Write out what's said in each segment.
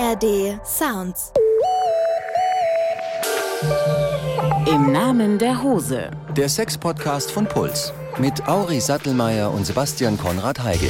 ARD Sounds. Im Namen der Hose. Der Sex-Podcast von Puls. Mit Auri Sattelmeier und Sebastian Konrad Heigl.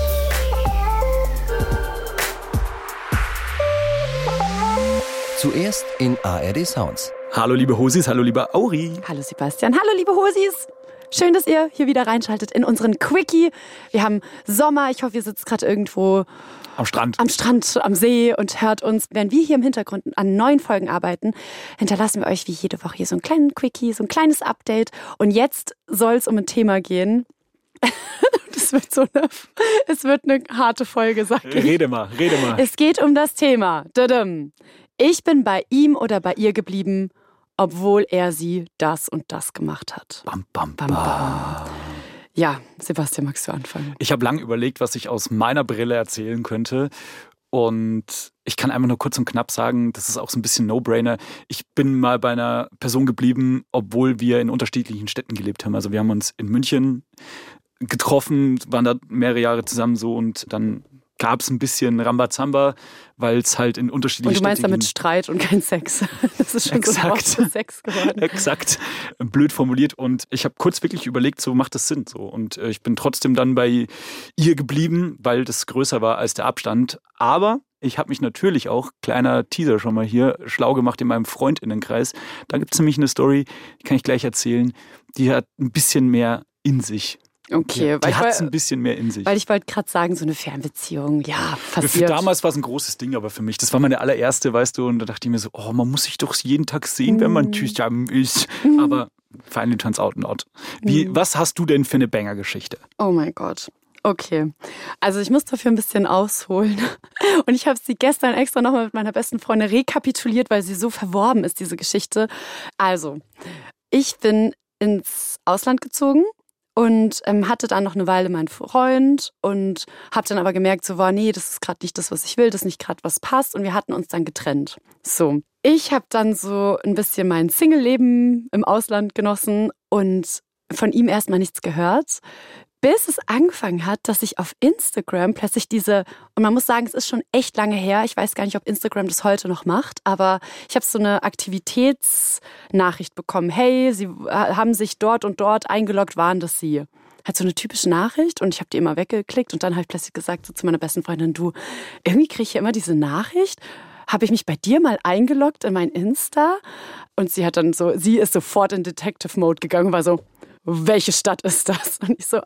Zuerst in ARD Sounds. Hallo liebe Hosis, hallo lieber Auri. Hallo Sebastian, hallo liebe Hosis. Schön, dass ihr hier wieder reinschaltet in unseren Quickie. Wir haben Sommer, ich hoffe, ihr sitzt gerade irgendwo am Strand, am See und hört uns. Während wir hier im Hintergrund an neuen Folgen arbeiten, hinterlassen wir euch wie jede Woche hier so einen kleinen Quickie, so ein kleines Update. Und jetzt soll es um ein Thema gehen. Es wird eine harte Folge, sag ich. Rede mal. Es geht um das Thema. Ich bin bei ihm oder bei ihr geblieben, obwohl er sie das und das gemacht hat. Bam, bam, bam. Ja, Sebastian, magst du anfangen? Ich habe lange überlegt, was ich aus meiner Brille erzählen könnte. Und ich kann einfach nur kurz und knapp sagen, das ist auch so ein bisschen No-Brainer. Ich bin mal bei einer Person geblieben, obwohl wir in unterschiedlichen Städten gelebt haben. Also wir haben uns in München getroffen, waren da mehrere Jahre zusammen so und dann gab es ein bisschen Rambazamba, weil es halt in unterschiedlichen Städten... Und du meinst damit Streit und kein Sex. Das ist schon Exakt. So ein Sex geworden. Exakt. Blöd formuliert. Und ich habe kurz wirklich überlegt, so macht das Sinn. So. Und ich bin trotzdem dann bei ihr geblieben, weil das größer war als der Abstand. Aber ich habe mich natürlich auch, kleiner Teaser schon mal hier, schlau gemacht in meinem Freundinnenkreis. Da gibt es nämlich eine Story, die kann ich gleich erzählen, die hat ein bisschen mehr in sich. Okay, ja, die hat es ein bisschen mehr in sich. Weil ich wollte gerade sagen, so eine Fernbeziehung, ja, passiert. Für damals war es ein großes Ding, aber für mich, das war meine allererste, weißt du, und da dachte ich mir so, man muss sich doch jeden Tag sehen, wenn man zusammen ist. Aber finally turns out not. Was hast du denn für eine Banger-Geschichte? Oh mein Gott. Okay, also ich muss dafür ein bisschen ausholen und ich habe sie gestern extra nochmal mit meiner besten Freundin rekapituliert, weil sie so verworben ist, diese Geschichte. Also, ich bin ins Ausland gezogen. Und hatte dann noch eine Weile meinen Freund und habe dann aber gemerkt, so nee, das ist gerade nicht das, was ich will, das ist nicht gerade, was passt. Und wir hatten uns dann getrennt. So, ich habe dann so ein bisschen mein Single-Leben im Ausland genossen und von ihm erstmal nichts gehört, bis es angefangen hat, dass ich auf Instagram plötzlich und man muss sagen, es ist schon echt lange her, ich weiß gar nicht, ob Instagram das heute noch macht, aber ich habe so eine Aktivitätsnachricht bekommen. Hey, Sie haben sich dort und dort eingeloggt, waren das Sie? Halt so eine typische Nachricht und ich habe die immer weggeklickt und dann habe ich plötzlich gesagt so zu meiner besten Freundin, du, irgendwie kriege ich ja immer diese Nachricht. Habe ich mich bei dir mal eingeloggt in mein Insta? Und sie ist sofort in Detective-Mode gegangen und war so, welche Stadt ist das? Und ich so,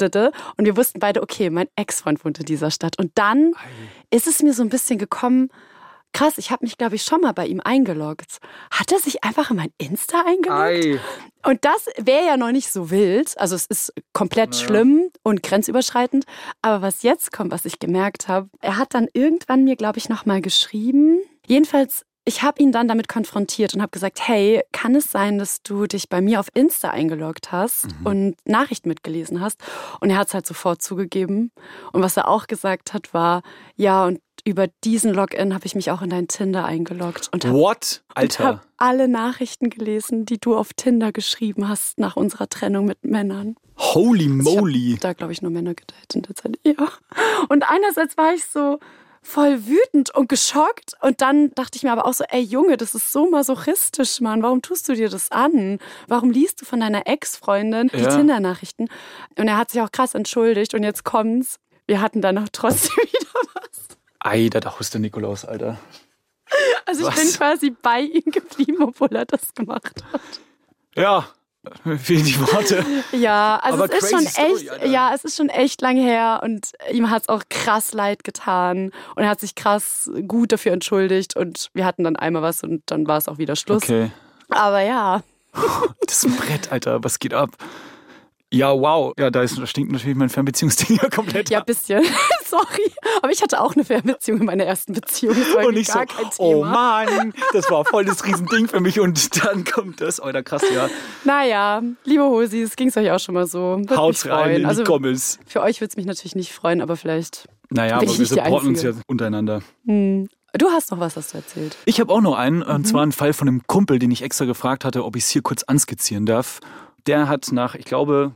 Und wir wussten beide, okay, mein Ex-Freund wohnt in dieser Stadt. Und dann ist es mir so ein bisschen gekommen, krass, ich habe mich, glaube ich, schon mal bei ihm eingeloggt. Hat er sich einfach in mein Insta eingeloggt? Und das wäre ja noch nicht so wild. Also es ist komplett schlimm und grenzüberschreitend. Aber was jetzt kommt, was ich gemerkt habe, er hat dann irgendwann mir, glaube ich, noch mal geschrieben. Jedenfalls, ich habe ihn dann damit konfrontiert und habe gesagt, hey, kann es sein, dass du dich bei mir auf Insta eingeloggt hast und Nachrichten mitgelesen hast? Und er hat es halt sofort zugegeben. Und was er auch gesagt hat, war, ja, und über diesen Login habe ich mich auch in dein Tinder eingeloggt. Und What? Alter. Ich habe alle Nachrichten gelesen, die du auf Tinder geschrieben hast nach unserer Trennung mit Männern. Holy moly. Ich habe da, glaube ich, nur Männer gedatet in der Zeit. Ja. Und einerseits war ich so voll wütend und geschockt. Und dann dachte ich mir aber auch so, ey Junge, das ist so masochistisch, Mann. Warum tust du dir das an? Warum liest du von deiner Ex-Freundin die Tinder-Nachrichten? Und er hat sich auch krass entschuldigt. Und jetzt kommt's. Wir hatten danach trotzdem wieder was. Ei, da haust der Nikolaus, Alter. Also ich bin quasi bei ihm geblieben, obwohl er das gemacht hat. Ja. Fehlen die Worte. Ja, also aber es ist schon Story, echt, Alter. es ist schon echt lange her und ihm hat es auch krass leid getan und er hat sich krass gut dafür entschuldigt und wir hatten dann einmal was und dann war es auch wieder Schluss. Okay. Aber ja. Das ist ein Brett, Alter, was geht ab? Ja, wow. Ja, da stinkt natürlich mein Fernbeziehungsding ja komplett Ja, ab. bisschen. Sorry. Aber ich hatte auch eine Fernbeziehung in meiner ersten Beziehung. Das war Und ich gar so, kein Thema. oh Mann, das war voll das Riesending für mich und dann kommt das. Alter, krass, ja. Naja, liebe Hosis, ging es euch auch schon mal so? Würde Haut's mich rein freuen. in die Also Comments. für euch würde es mich natürlich nicht freuen, aber vielleicht Naja, bin aber ich wir nicht die supporten uns ja Einzige. untereinander. Du hast noch was, hast du erzählt. Ich habe auch noch einen, und zwar einen Fall von einem Kumpel, den ich extra gefragt hatte, ob ich es hier kurz anskizzieren darf. Der hat nach, ich glaube,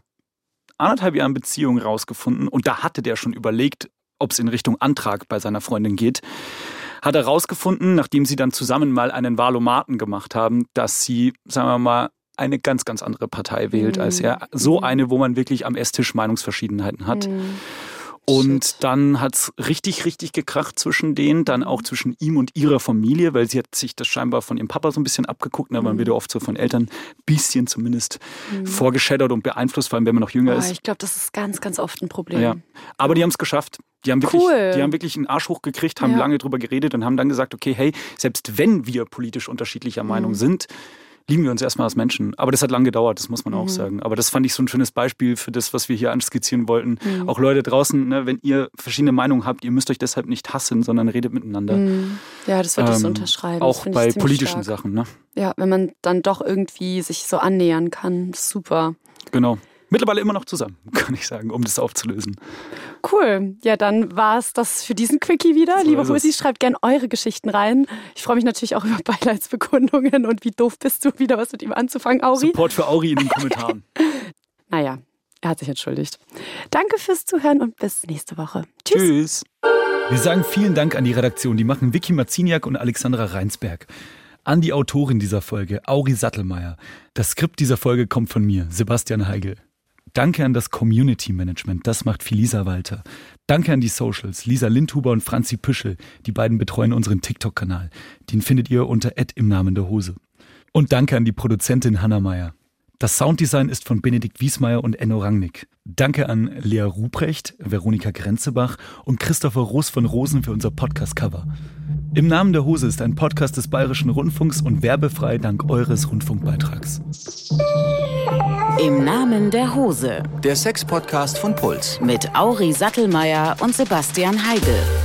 1,5 Jahren Beziehung rausgefunden und da hatte der schon überlegt, ob es in Richtung Antrag bei seiner Freundin geht. hat herausgefunden, nachdem sie dann zusammen mal einen Wahlomaten gemacht haben, dass sie, sagen wir mal, eine ganz, ganz andere Partei wählt als er. So eine, wo man wirklich am Esstisch Meinungsverschiedenheiten hat. Und dann hat's richtig, richtig gekracht zwischen denen, dann auch zwischen ihm und ihrer Familie, weil sie hat sich das scheinbar von ihrem Papa so ein bisschen abgeguckt. Ne? Man wird ja oft so von Eltern ein bisschen zumindest vorgeschädert und beeinflusst, vor allem wenn man noch jünger ist. Ich glaube, das ist ganz, ganz oft ein Problem. Ja. Aber die haben es geschafft. Die haben wirklich einen Arsch hochgekriegt, haben lange drüber geredet und haben dann gesagt, okay, hey, selbst wenn wir politisch unterschiedlicher Meinung sind, lieben wir uns erstmal als Menschen. Aber das hat lange gedauert, das muss man auch sagen. Aber das fand ich so ein schönes Beispiel für das, was wir hier anskizzieren wollten. Auch Leute draußen, ne, wenn ihr verschiedene Meinungen habt, ihr müsst euch deshalb nicht hassen, sondern redet miteinander. Ja, das würde ich so unterschreiben. Auch bei politischen Sachen. Ne? Ja, wenn man dann doch irgendwie sich so annähern kann. Das ist super. Genau. Mittlerweile immer noch zusammen, kann ich sagen, um das aufzulösen. Cool. Ja, dann war es das für diesen Quickie wieder. So Liebe Husi, schreibt gerne eure Geschichten rein. Ich freue mich natürlich auch über Beileidsbekundungen und wie doof bist du, wieder was mit ihm anzufangen, Auri. Support für Auri in den Kommentaren. Naja, er hat sich entschuldigt. Danke fürs Zuhören und bis nächste Woche. Tschüss. Wir sagen vielen Dank an die Redaktion. Die machen Vicky Marziniak und Alexandra Reinsberg. An die Autorin dieser Folge, Auri Sattelmeier. Das Skript dieser Folge kommt von mir, Sebastian Heigl. Danke an das Community Management, das macht Felisa Walter. Danke an die Socials, Lisa Lindhuber und Franzi Püschel. Die beiden betreuen unseren TikTok-Kanal. Den findet ihr unter @imnamenderhose. Und danke an die Produzentin Hanna Meyer. Das Sounddesign ist von Benedikt Wiesmeier und Enno Rangnick. Danke an Lea Ruprecht, Veronika Grenzebach und Christopher Roos von Rosen für unser Podcast-Cover. Im Namen der Hose ist ein Podcast des Bayerischen Rundfunks und werbefrei dank eures Rundfunkbeitrags. Im Namen der Hose. Der Sex-Podcast von Puls. Mit Auri Sattelmeier und Sebastian Heigl.